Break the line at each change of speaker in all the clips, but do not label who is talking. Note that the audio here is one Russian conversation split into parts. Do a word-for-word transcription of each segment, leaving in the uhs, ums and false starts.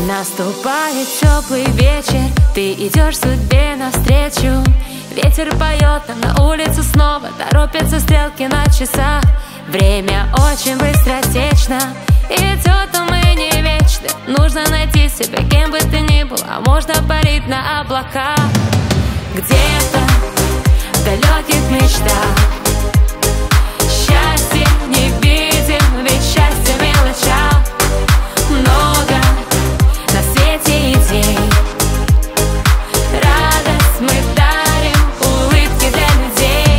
Наступает теплый вечер, ты идешь судьбе навстречу. Ветер поет, а на улице снова торопятся стрелки на часах. Время очень быстротечно, и идет, а мы не вечны. Нужно найти себя, кем бы ты ни был, а можно парить на облаках. Где-то в далеких мечтах счастье не видим, ведь счастье в мелочах. Много на свете идей, радость мы дарим, улыбки для людей.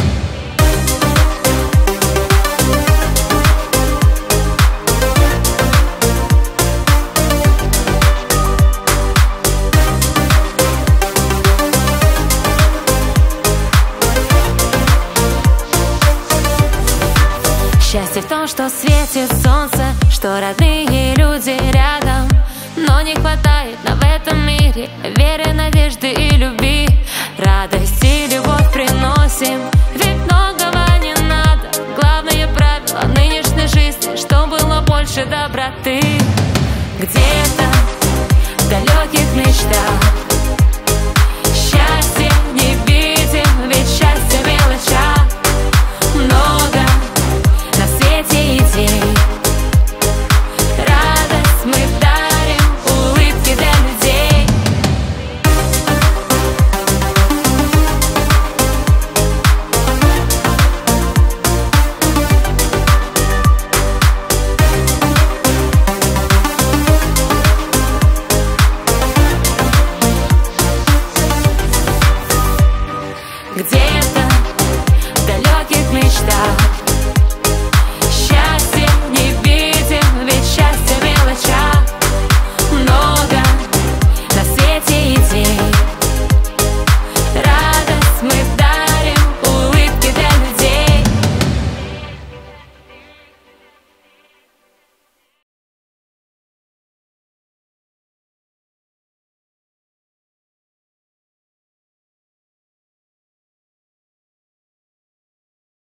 Счастье в том, что светит солнце, что родные люди рядом. Но не хватает нам в этом мире веры, надежды и любви. Радость и любовь приносим, ведь многого не надо. Главное правило нынешней жизни, что было больше доброты. Где-то в далеких мечтах счастье не видим, ведь счастье в мелочах. Много на свете идей, радость мы дарим, улыбки для людей. Где-то